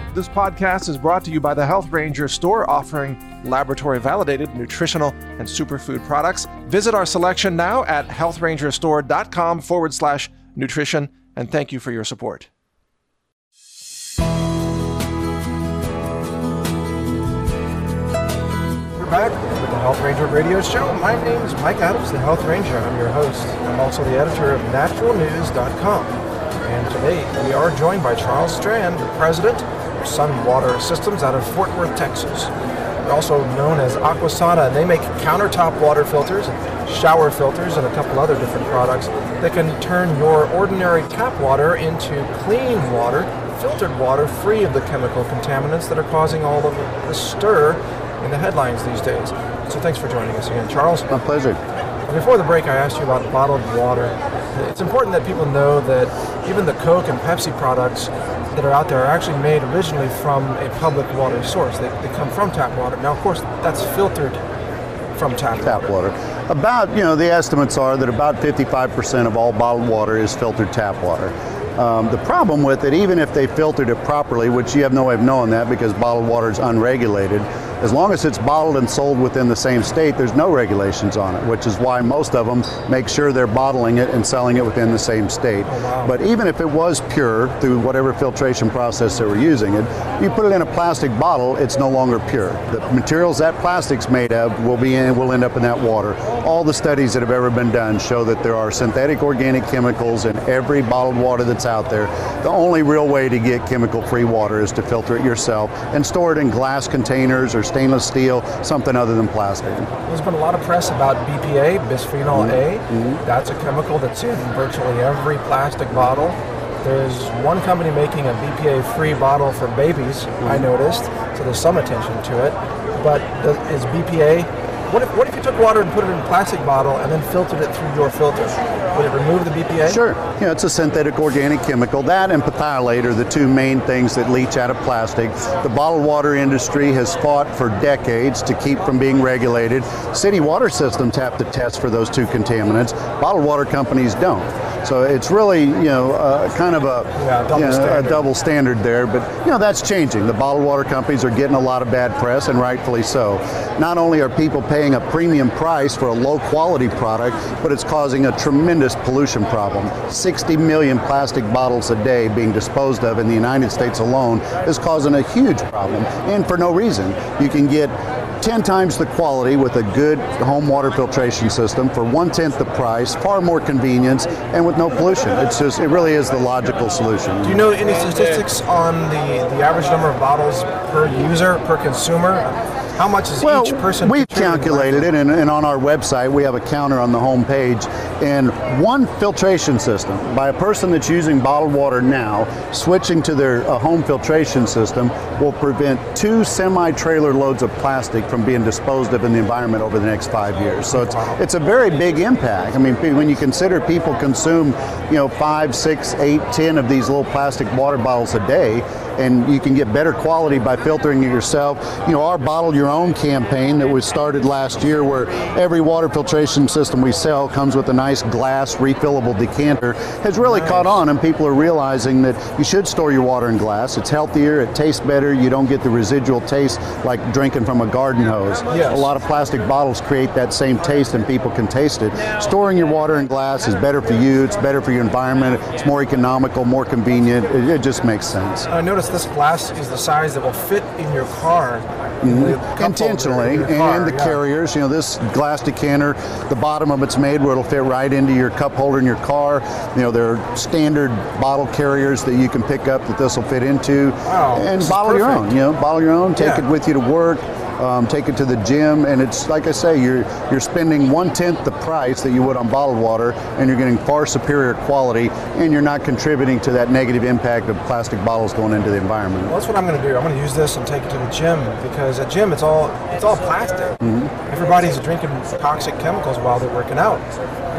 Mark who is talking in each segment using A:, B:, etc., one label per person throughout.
A: This podcast is brought to you by the Health Ranger store, offering laboratory-validated nutritional and superfood products. Visit our selection now at healthrangerstore.com/nutrition, and thank you for your support. We're back with the Health Ranger Radio Show. My name is Mike Adams, the Health Ranger. I'm your host. I'm also the editor of naturalnews.com. And today we are joined by Charles Strand, the president of Sun Water Systems out of Fort Worth, Texas. They're also known as Aquasana, and they make countertop water filters, shower filters, and a couple other different products that can turn your ordinary tap water into clean water, filtered water, free of the chemical contaminants that are causing all of the stir in the headlines these days. So thanks for joining us again, Charles.
B: My pleasure.
A: Before the break, I asked you about bottled water. It's important that people know that even the Coke and Pepsi products that are out there are actually made originally from a public water source. They come from tap water. Now, of course, that's filtered from tap water.
B: About, the estimates are that about 55% of all bottled water is filtered tap water. The problem with it, even if they filtered it properly, which you have no way of knowing that because bottled water is unregulated, as long as it's bottled and sold within the same state, there's no regulations on it, which is why most of them make sure they're bottling it and selling it within the same state.
A: Oh, wow.
B: But even if it was pure through whatever filtration process they were using it, you put it in a plastic bottle, it's no longer pure. The materials that plastic's made of will end up in that water. All the studies that have ever been done show that there are synthetic organic chemicals in every bottled water that's out there. The only real way to get chemical-free water is to filter it yourself and store it in glass containers or stainless steel, something other than plastic.
A: There's been a lot of press about BPA, bisphenol A. That's a chemical that's in virtually every plastic bottle. There's one company making a BPA-free bottle for babies, I noticed, so there's some attention to it. But is BPA... What if you took water and put it in a plastic bottle and then filtered it through your filter? Would it remove the BPA?
B: Sure. It's a synthetic organic chemical. That and phthalate are the two main things that leach out of plastic. The bottled water industry has fought for decades to keep from being regulated. City water systems have to test for those two contaminants. Bottled water companies don't. So it's really, kind of a double standard there. But, that's changing. The bottled water companies are getting a lot of bad press, and rightfully so. Not only are people paying a premium price for a low-quality product, but it's causing a tremendous pollution problem. 60 million plastic bottles a day being disposed of in the United States alone is causing a huge problem, and for no reason. You can get 10 times the quality with a good home water filtration system for 1/10 the price, far more convenience, and with no pollution. It really is the logical solution.
A: Do you know any statistics on the average number of bottles per user, per consumer? How much is each person?
B: We've calculated it, and on our website we have a counter on the home page, and one filtration system by a person that's using bottled water now, switching to their home filtration system will prevent 2 semi-trailer loads of plastic from being disposed of in the environment over the next 5 years. So it's a very big impact. I mean, when you consider people consume 5, 6, 8, 10 of these little plastic water bottles a day, and you can get better quality by filtering it yourself. Our Bottle Your Own campaign that was started last year, where every water filtration system we sell comes with a nice glass refillable decanter, has really caught on, and people are realizing that you should store your water in glass. It's healthier, it tastes better, you don't get the residual taste like drinking from a garden hose.
A: Yes.
B: A lot of plastic bottles create that same taste and people can taste it. Storing your water in glass is better for you, it's better for your environment, it's more economical, more convenient, it just makes sense.
A: I noticed this glass is the size that will fit in your car.
B: Intentionally, and the carriers, this glass decanter, the bottom of it's made where it'll fit right into your cup holder in your car. There are standard bottle carriers that you can pick up that this will fit into.
A: Wow,
B: and bottle your own, bottle your own, take it with you to work. Take it to the gym, and it's like I say, you're spending 1/10 the price that you would on bottled water, and you're getting far superior quality, and you're not contributing to that negative impact of plastic bottles going into the environment.
A: Well, that's what I'm going to do. I'm going to use this and take it to the gym, because at gym it's all plastic. Everybody's drinking toxic chemicals while they're working out.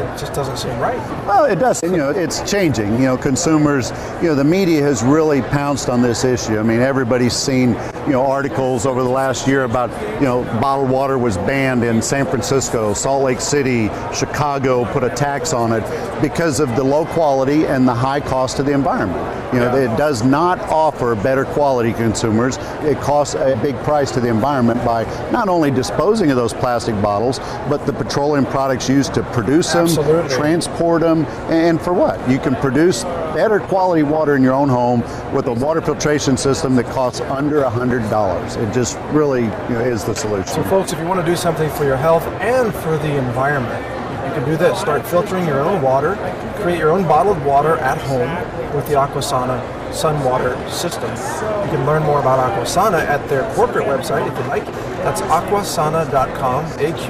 A: it just doesn't seem right.
B: Well, it does. It's changing. Consumers, the media has really pounced on this issue. I mean, everybody's seen, articles over the last year about, bottled water was banned in San Francisco, Salt Lake City, Chicago put a tax on it because of the low quality and the high cost to the environment. It does not offer better quality to consumers. It costs a big price to the environment by not only disposing of those plastic bottles, but the petroleum products used to produce them, transport them, and for what? You can produce better quality water in your own home with a water filtration system that costs under $100. It just really is the solution.
A: So folks, if you want to do something for your health and for the environment, you can do this. Start filtering your own water, create your own bottled water at home with the Aquasana Sunwater system. You can learn more about Aquasana at their corporate website if you'd like. That's aquasana.com,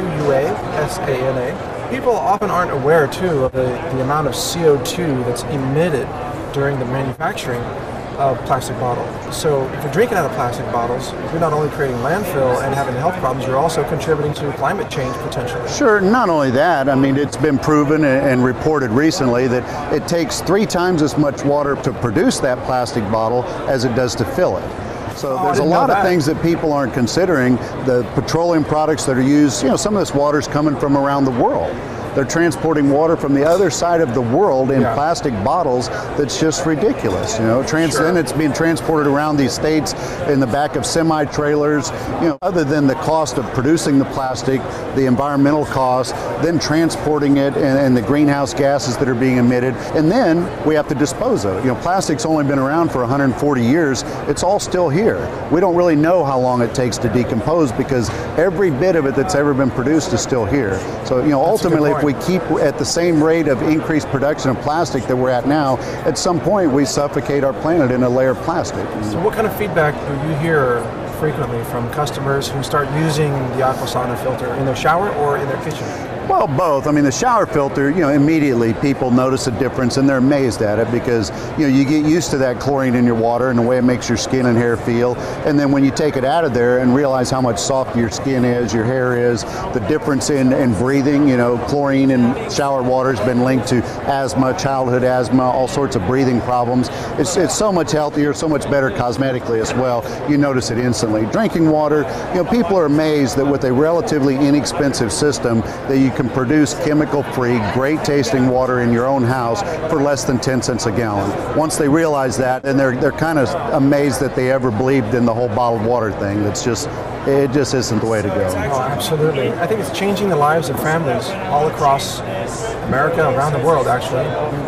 A: AQUASANA. People often aren't aware, too, of the amount of CO2 that's emitted during the manufacturing of plastic bottles. So if you're drinking out of plastic bottles, you're not only creating landfill and having health problems, you're also contributing to climate change potentially.
B: Sure, not only that, I mean, it's been proven and reported recently that it takes 3 times as much water to produce that plastic bottle as it does to fill it. So there's a lot of things that people aren't considering. The petroleum products that are used, some of this water's coming from around the world. They're transporting water from the other side of the world in plastic bottles. That's just ridiculous. Then it's being transported around these states in the back of semi-trailers. Other than the cost of producing the plastic, the environmental cost, then transporting it and the greenhouse gases that are being emitted, and then we have to dispose of it. Plastic's only been around for 140 years. It's all still here. We don't really know how long it takes to decompose because every bit of it that's ever been produced is still here. So, ultimately, if we keep at the same rate of increased production of plastic that we're at now, at some point we suffocate our planet in a layer of plastic.
A: So what kind of feedback do you hear frequently from customers who start using the Aquasana filter in their shower or in their kitchen?
B: Well, both. I mean, the shower filter, immediately people notice a difference and they're amazed at it because, you get used to that chlorine in your water and the way it makes your skin and hair feel. And then when you take it out of there and realize how much softer your skin is, your hair is, the difference in breathing, chlorine in shower water has been linked to asthma, childhood asthma, all sorts of breathing problems. It's so much healthier, so much better cosmetically as well. You notice it instantly. Drinking water, people are amazed that with a relatively inexpensive system that you can produce chemical-free, great-tasting water in your own house for less than 10 cents a gallon. Once they realize that, then they're kind of amazed that they ever believed in the whole bottled water thing. It just isn't the way to go.
A: Oh, absolutely. I think it's changing the lives of families all across America, around the world, actually.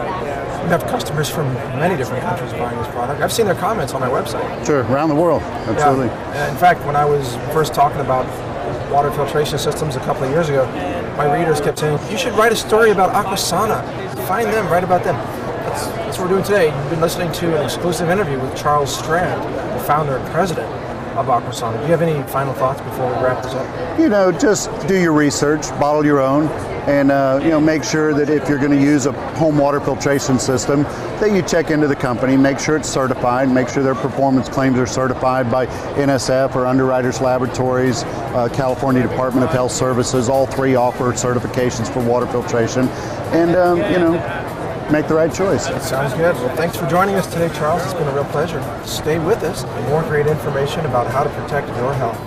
A: We have customers from many different countries buying this product. I've seen their comments on my website.
B: Sure, around the world, absolutely.
A: Yeah. In fact, when I was first talking about water filtration systems a couple of years ago, my readers kept saying, you should write a story about Aquasana. Find them, write about them. That's what we're doing today. You've been listening to an exclusive interview with Charles Strand, the founder and president of Aquasana. Do you have any final thoughts before we wrap this up?
B: Just do your research, bottle your own, and make sure that if you're going to use a home water filtration system, that you check into the company, make sure it's certified, make sure their performance claims are certified by NSF or Underwriters Laboratories, California Department of Health Services. All 3 offer certifications for water filtration, and make the right choice.
A: Sounds good. Well, thanks for joining us today, Charles. It's been a real pleasure. Stay with us for more great information about how to protect your health.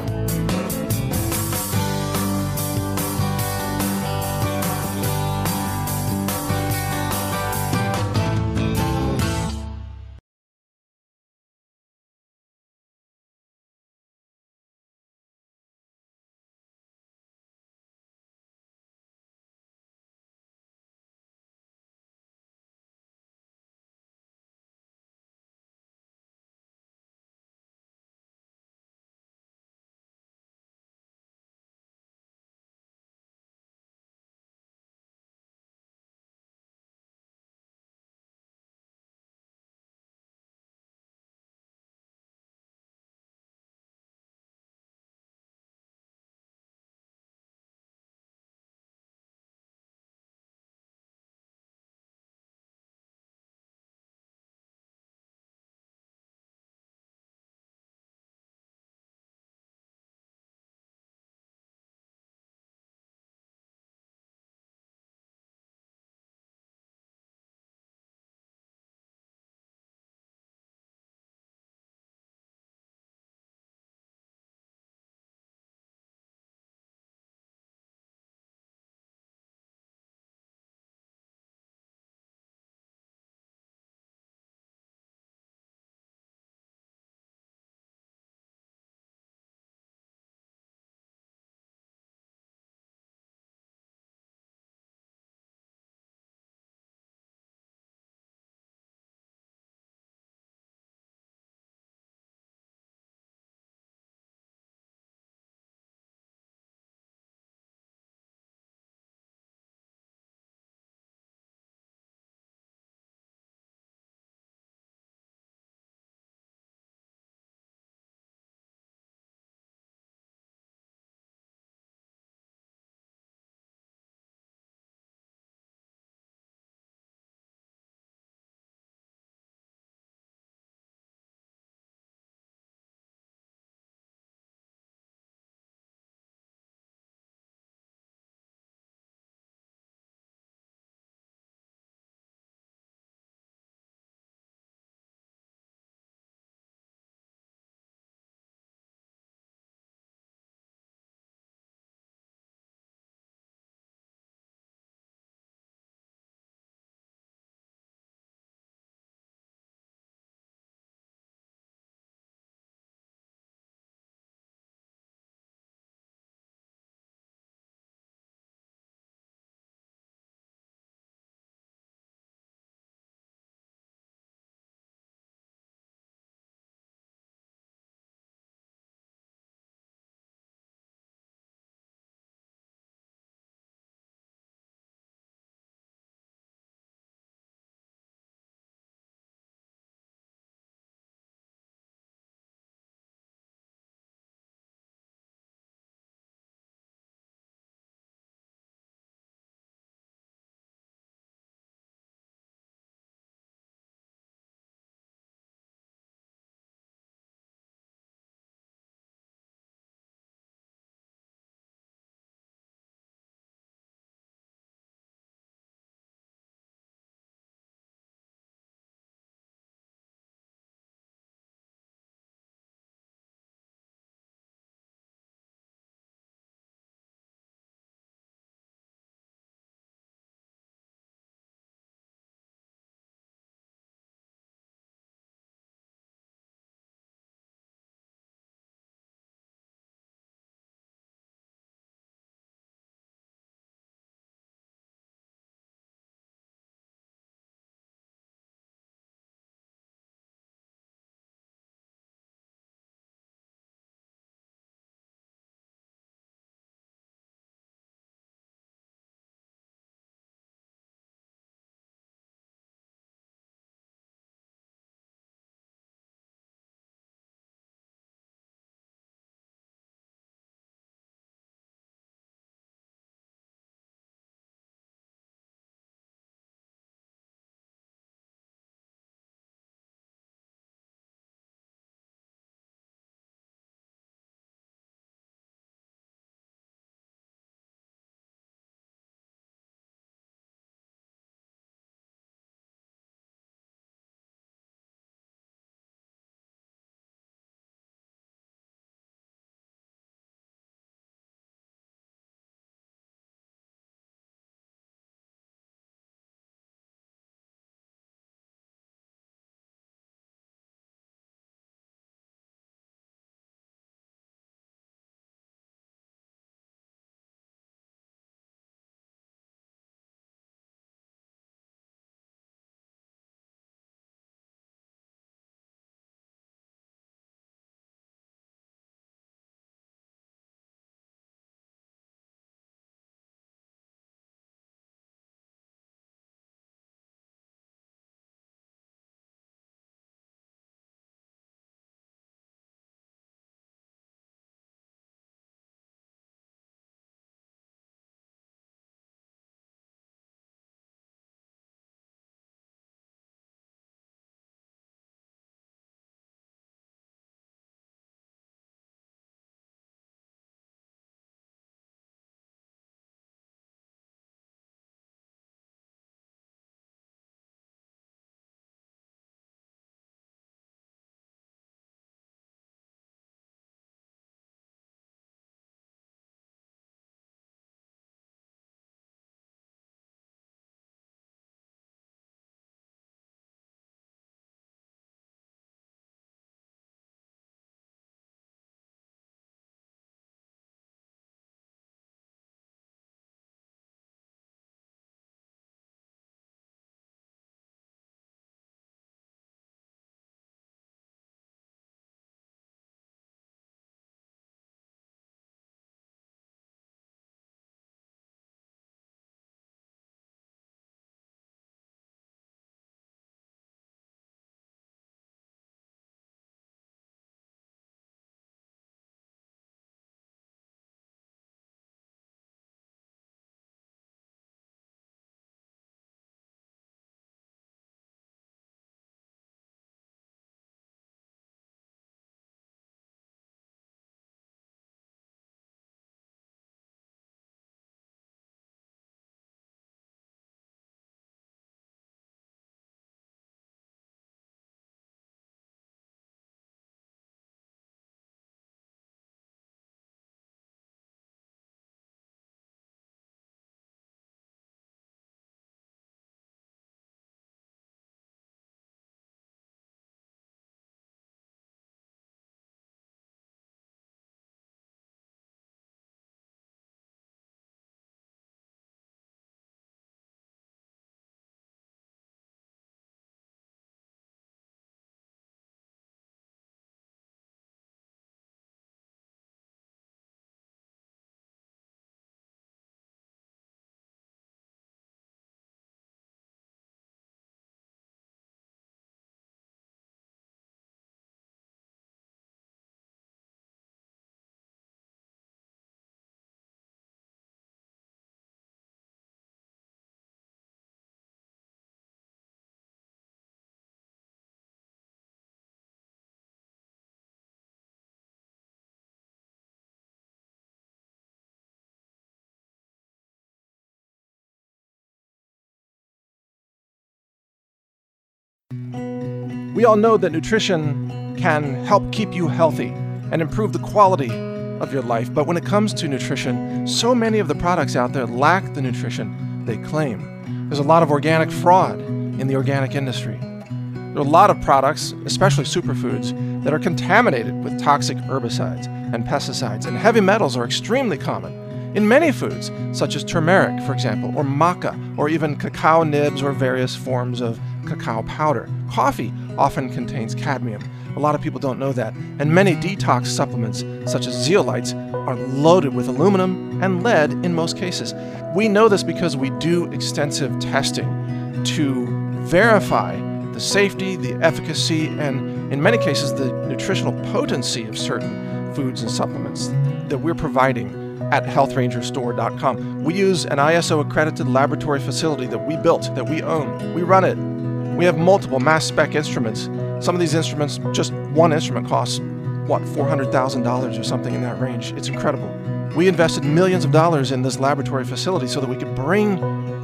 A: We all know that nutrition can help keep you healthy and improve the quality of your life. But when it comes to nutrition, so many of the products out there lack the nutrition they claim. There's a lot of organic fraud in the organic industry. There are a lot of products, especially superfoods, that are contaminated with toxic herbicides and pesticides, and heavy metals are extremely common in many foods, such as turmeric, for example, or maca, or even cacao nibs or various forms of cacao powder. Coffee often contains cadmium. A lot of people don't know that. And many detox supplements, such as zeolites, are loaded with aluminum and lead in most cases. We know this because we do extensive testing to verify the safety, the efficacy, and in many cases, the nutritional potency of certain foods and supplements that we're providing at healthrangerstore.com. We use an ISO accredited laboratory facility that we built, that we own. We run it. We have multiple mass spec instruments. Some of these instruments, just one instrument costs, $400,000 or something in that range. It's incredible. We invested millions of dollars in this laboratory facility so that we could bring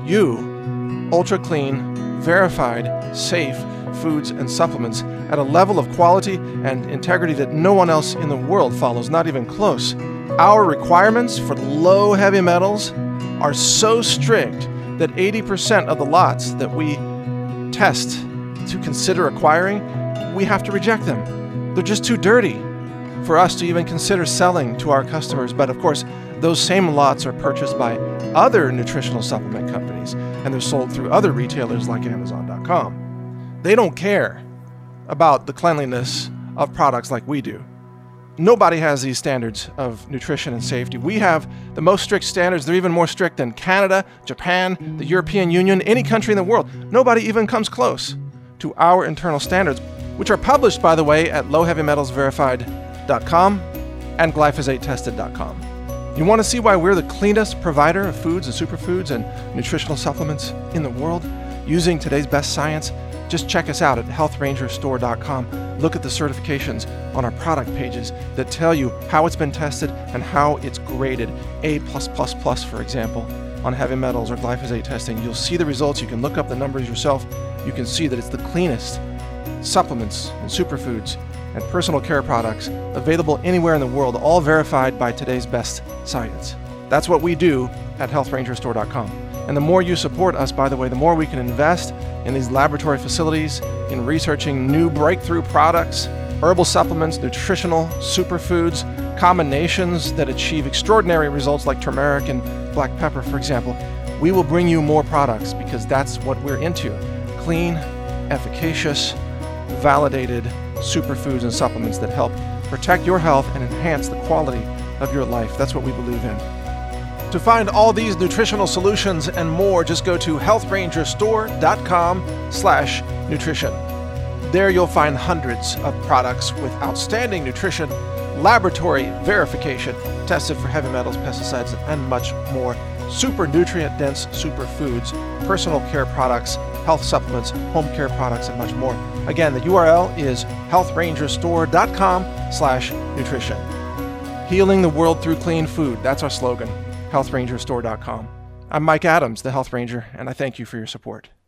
A: you ultra clean, verified, safe foods and supplements at a level of quality and integrity that no one else in the world follows, not even close. Our requirements for low heavy metals are so strict that 80% of the lots that we test to consider acquiring, we have to reject them. They're just too dirty for us to even consider selling to our customers. But of course, those same lots are purchased by other nutritional supplement companies, and they're sold through other retailers like Amazon.com. They don't care about the cleanliness of products like we do. Nobody has these standards of nutrition and safety. We have the most strict standards. They're even more strict than Canada, Japan, the European Union, any country in the world. Nobody even comes close to our internal standards, which are published, by the way, at lowheavymetalsverified.com and glyphosate-tested.com. You want to see why we're the cleanest provider of foods and superfoods and nutritional supplements in the world using today's best science? Just check us out at healthrangerstore.com. Look at the certifications on our product pages that tell you how it's been tested and how it's graded. A+++, for example, on heavy metals or glyphosate testing. You'll see the results. You can look up the numbers yourself. You can see that it's the cleanest supplements and superfoods and personal care products available anywhere in the world, all verified by today's best science. That's what we do at healthrangerstore.com. And the more you support us, by the way, the more we can invest in these laboratory facilities, in researching new breakthrough products, herbal supplements, nutritional superfoods, combinations that achieve extraordinary results like turmeric and black pepper, for example. We will bring you more products because that's what we're into. Clean, efficacious, validated superfoods and supplements that help protect your health and enhance the quality of your life. That's what we believe in. To find all these nutritional solutions and more, just go to healthrangerstore.com/nutrition. There you'll find hundreds of products with outstanding nutrition, laboratory verification, tested for heavy metals, pesticides, and much more. Super nutrient-dense superfoods, personal care products, health supplements, home care products, and much more. Again, the URL is healthrangerstore.com/nutrition. Healing the world through clean food. That's our slogan. healthrangerstore.com. I'm Mike Adams, the Health Ranger, and I thank you for your support.